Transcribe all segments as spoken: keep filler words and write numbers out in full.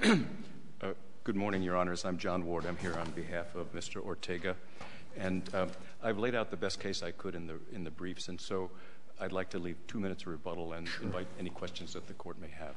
Uh, good morning, Your Honors. I'm John Ward. I'm here on behalf of Mister Ortega. And uh, I've laid out the best case I could in the in the briefs, and so I'd like to leave two minutes of rebuttal and invite any questions that the court may have.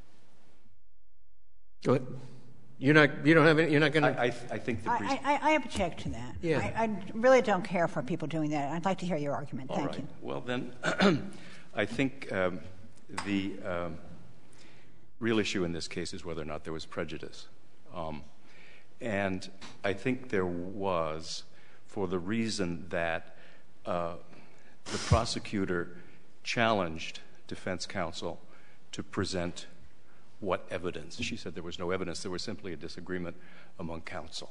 Go ahead. You're not. You don't have any. You're not going to. I, I, I think the briefs. I, I, I object to that. Yeah. I, I really don't care for people doing that. I'd like to hear your argument. All Thank right. you. Well, then, I think um, the um, real issue in this case is whether or not there was prejudice, um, and I think there was, for the reason that uh, the prosecutor challenged defense counsel to present what evidence. She said there was no evidence. There was simply a disagreement among counsel.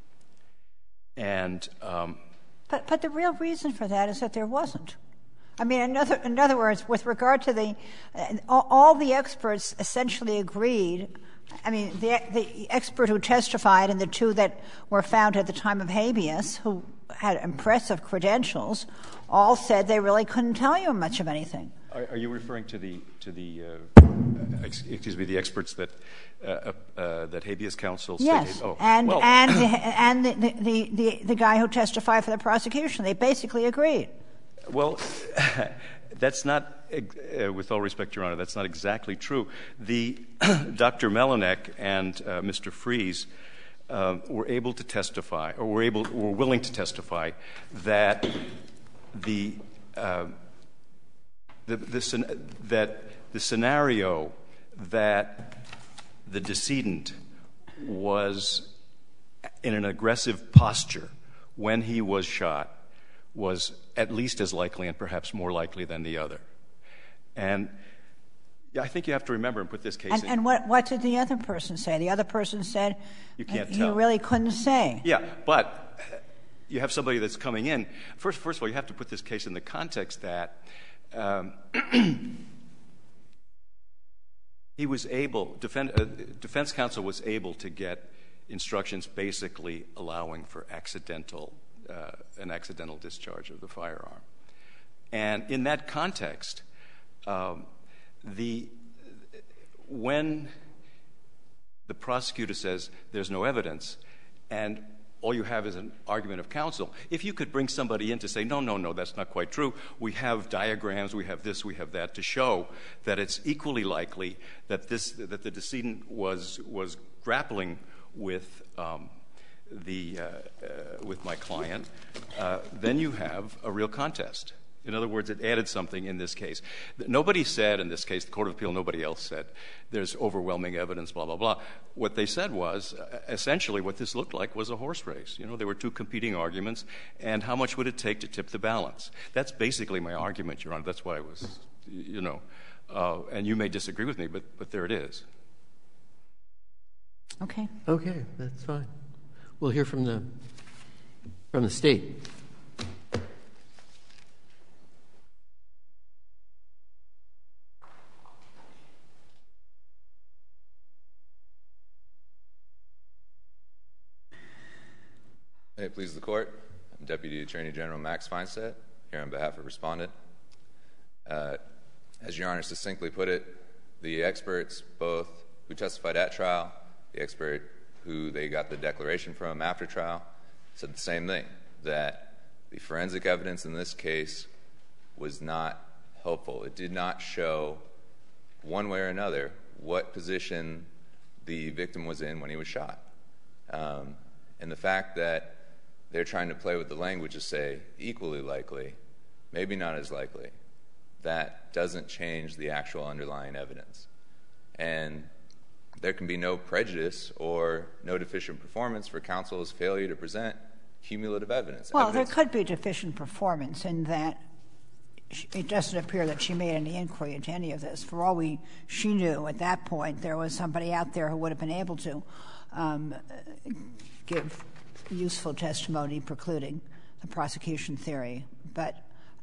And um, but but the real reason for that is that there wasn't. I mean, in other, in other words, with regard to the uh, all, all the experts essentially agreed. I mean, the the expert who testified and the two that were found at the time of habeas, who had impressive credentials, all said they really couldn't tell you much of anything. Are, are you referring to the to the uh, ex, excuse me the experts that uh, uh, that habeas counsel stated? Yes, Oh, and well, and the, and the, the the the guy who testified for the prosecution, they basically agreed. Well, that's not. Uh, with all respect, Your Honor, that's not exactly true. The Doctor Melinek and uh, Mister Freeze uh, were able to testify, or were able, were willing to testify that the uh, the, the that the scenario that the decedent was in an aggressive posture when he was shot was at least as likely and perhaps more likely than the other. And I think you have to remember and put this case and, in. And what, what did the other person say? The other person said you can't he tell. really couldn't say. Yeah, but you have somebody that's coming in. First, first of all, you have to put this case in the context that um, he was able, defend, uh, defense counsel was able to get instructions basically allowing for accidental, uh, an accidental discharge of the firearm. And in that context, Um, the when the prosecutor says there's no evidence and all you have is an argument of counsel, if you could bring somebody in to say, no, no, no, that's not quite true, we have diagrams, we have this, we have that, to show that it's equally likely that this that the decedent was was grappling with um, the uh, uh, with my client, uh, then you have a real contest. In other words, it added something in this case. Nobody said in this case, the Court of Appeal, nobody else said, there's overwhelming evidence, blah, blah, blah. What they said was, uh, essentially what this looked like was a horse race. You know, there were two competing arguments, and how much would it take to tip the balance? That's basically my argument, Your Honor. That's why I was, you know, uh, and you may disagree with me, but, but there it is. Okay. Okay, that's fine. We'll hear from the from the state. May it please the Court. I'm Deputy Attorney General Max Feinstedt, here on behalf of Respondent. Uh, as Your Honor succinctly put it, the experts, both who testified at trial, the expert who they got the declaration from after trial, said the same thing, that the forensic evidence in this case was not helpful. It did not show, one way or another, what position the victim was in when he was shot. Um, and the fact that they're trying to play with the language to say equally likely, maybe not as likely, that doesn't change the actual underlying evidence. And there can be no prejudice or no deficient performance for counsel's failure to present cumulative evidence. Well, evidence. there could be deficient performance in that it doesn't appear that she made any inquiry into any of this. For all we she knew at that point, there was somebody out there who would have been able to um, give useful testimony precluding the prosecution theory. But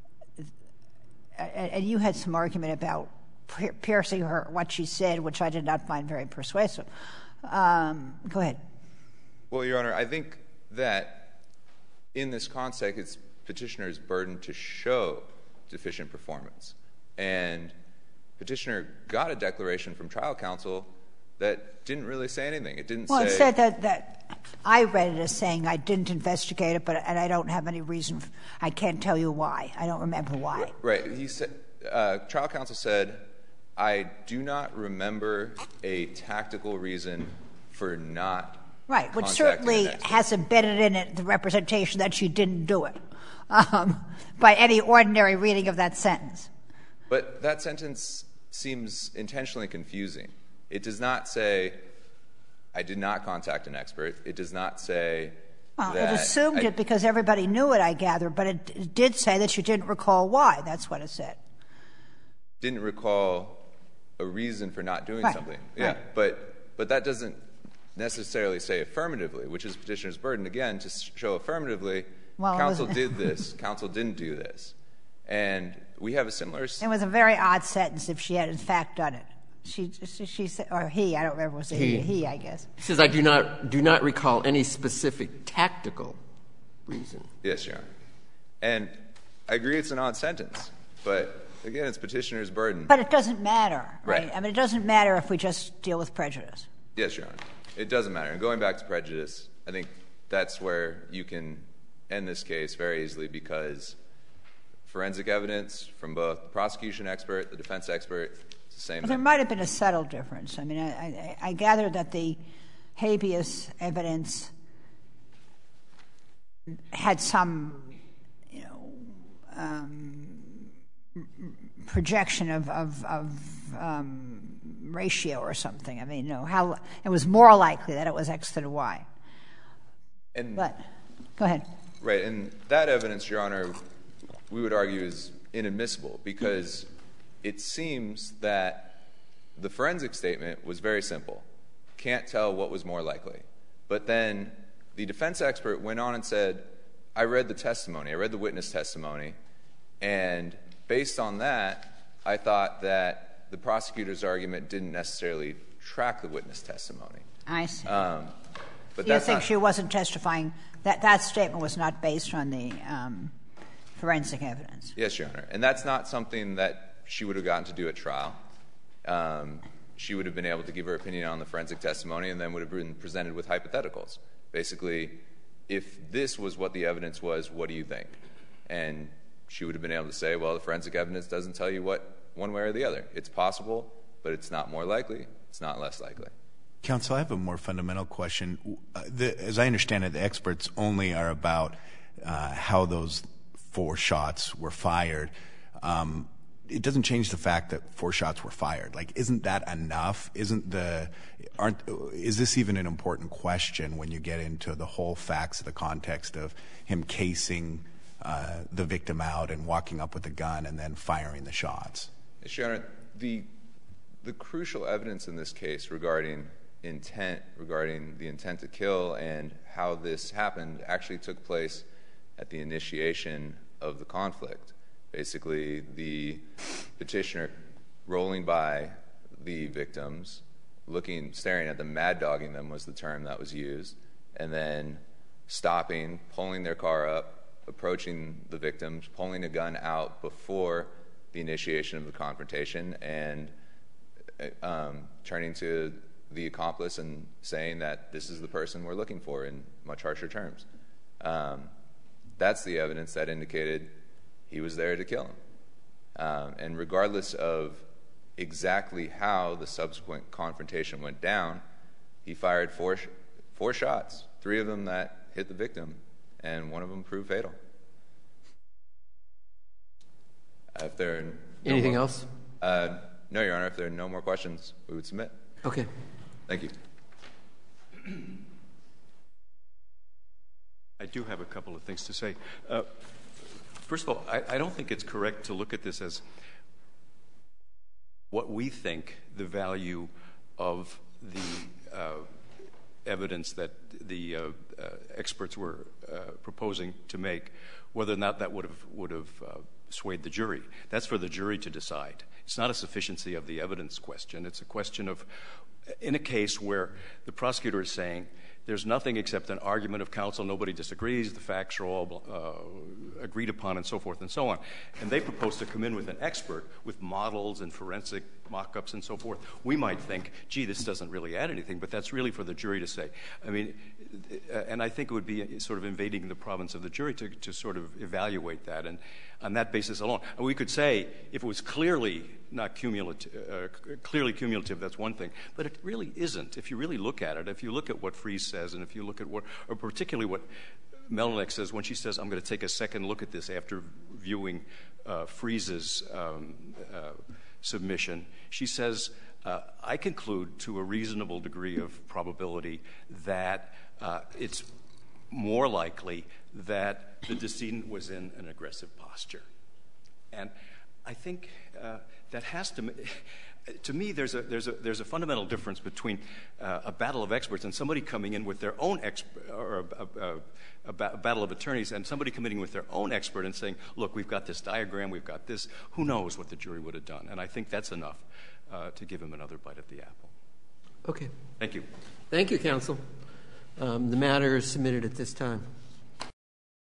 and you had some argument about piercing her, what she said, which I did not find very persuasive. Um, go ahead. Well, Your Honor, I think that in this context, it's petitioner's burden to show deficient performance. And petitioner got a declaration from trial counsel that didn't really say anything. It didn't well, say... Well, it said that, that I read it as saying I didn't investigate it, but and I don't have any reason. I can't tell you why. I don't remember why. Right. He said, uh, trial counsel said, I do not remember a tactical reason for not Right, which contacting certainly an expert. has embedded in it the representation that she didn't do it um, by any ordinary reading of that sentence. But that sentence seems intentionally confusing. It does not say, I did not contact an expert. It does not say Well, that... it assumed I, it because everybody knew it, I gather, but it, it did say that she didn't recall why. That's what it said. Didn't recall a reason for not doing Right, something. Yeah, right. but but that doesn't necessarily say affirmatively, which is petitioner's burden, again, to show affirmatively, Well, it counsel was- did this, counsel didn't do this. And we have a similar... It was a very odd sentence if she had in fact done it. She, she, she said, or he, I don't remember, was it he, He. he, I guess. He says, I do not, do not recall any specific tactical reason. Yes, Your Honor. And I agree it's an odd sentence, but again, it's petitioner's burden. But it doesn't matter, right? Right. I mean, it doesn't matter if we just deal with prejudice. Yes, Your Honor. It doesn't matter. And going back to prejudice, I think that's where you can end this case very easily because forensic evidence from both the prosecution expert, the defense expert, it's the same But there thing. might have been a subtle difference. I mean, I, I, I gather that the habeas evidence had some, you know, um, projection of, of, of um, ratio or something. I mean, you know, how it was more likely that it was X than Y. And, But go ahead. right, and that evidence, Your Honor, we would argue is inadmissible because it seems that the forensic statement was very simple. Can't tell what was more likely. But then the defense expert went on and said, I read the testimony, I read the witness testimony, and based on that, I thought that the prosecutor's argument didn't necessarily track the witness testimony. I see. Um, but you that's think not, she wasn't testifying, that that statement was not based on the um, forensic evidence? Yes, Your Honor. And that's not something that she would have gotten to do at trial. Um, she would have been able to give her opinion on the forensic testimony and then would have been presented with hypotheticals. Basically, if this was what the evidence was, what do you think? And she would have been able to say, well, the forensic evidence doesn't tell you what one way or the other. It's possible, but it's not more likely. It's not less likely. Counsel, I have a more fundamental question. Uh, the, as I understand it, the experts only are about uh, how those four shots were fired. Um, it doesn't change the fact that four shots were fired. Like, isn't that enough? Isn't the aren't is this even an important question when you get into the whole facts of the context of him casing uh, the victim out and walking up with a gun and then firing the shots? Yes, Your Honor. The the crucial evidence in this case regarding intent, regarding the intent to kill and how this happened actually took place at the initiation of the conflict. Basically, the petitioner rolling by the victims, looking, staring at them, mad-dogging them was the term that was used, and then stopping, pulling their car up, approaching the victims, pulling a gun out before the initiation of the confrontation, and um, turning to the accomplice and saying that this is the person we're looking for in much harsher terms. Um, that's the evidence that indicated he was there to kill him. Um, and regardless of exactly how the subsequent confrontation went down, he fired four, sh- four shots, three of them that hit the victim, and one of them proved fatal. Uh, if there are no Anything more, else? Uh, no, Your Honor. If there are no more questions, we would submit. Okay. Thank you. I do have a couple of things to say. Uh, first of all, I, I don't think it's correct to look at this as what we think the value of the uh, evidence that the uh, uh, experts were uh, proposing to make, whether or not that would have would have uh, swayed the jury. That's for the jury to decide. It's not a sufficiency of the evidence question. It's a question of, in a case where the prosecutor is saying there's nothing except an argument of counsel, nobody disagrees, the facts are all uh, agreed upon, and so forth and so on. And they propose to come in with an expert with models and forensic mock-ups and so forth, we might think, gee, this doesn't really add anything, but that's really for the jury to say. I mean, and I think it would be sort of invading the province of the jury to, to sort of evaluate that. And on that basis alone, we could say if it was clearly not cumulative, uh, clearly cumulative, that's one thing. But it really isn't. If you really look at it, if you look at what Freese says, and if you look at what, or particularly what Melnick says when she says, I'm going to take a second look at this after viewing uh, Freese's um, uh, submission, she says, uh, I conclude to a reasonable degree of probability that uh, it's more likely that the decedent was in an aggressive posture. And I think uh, that has to, to me, there's a, there's a, there's a fundamental difference between uh, a battle of experts and somebody coming in with their own expert, or a, a, a, a battle of attorneys, and somebody coming in with their own expert and saying, look, we've got this diagram, we've got this, who knows what the jury would have done. And I think that's enough uh, to give him another bite at the apple. Okay. Thank you. Thank you, counsel. Um, the matter is submitted at this time.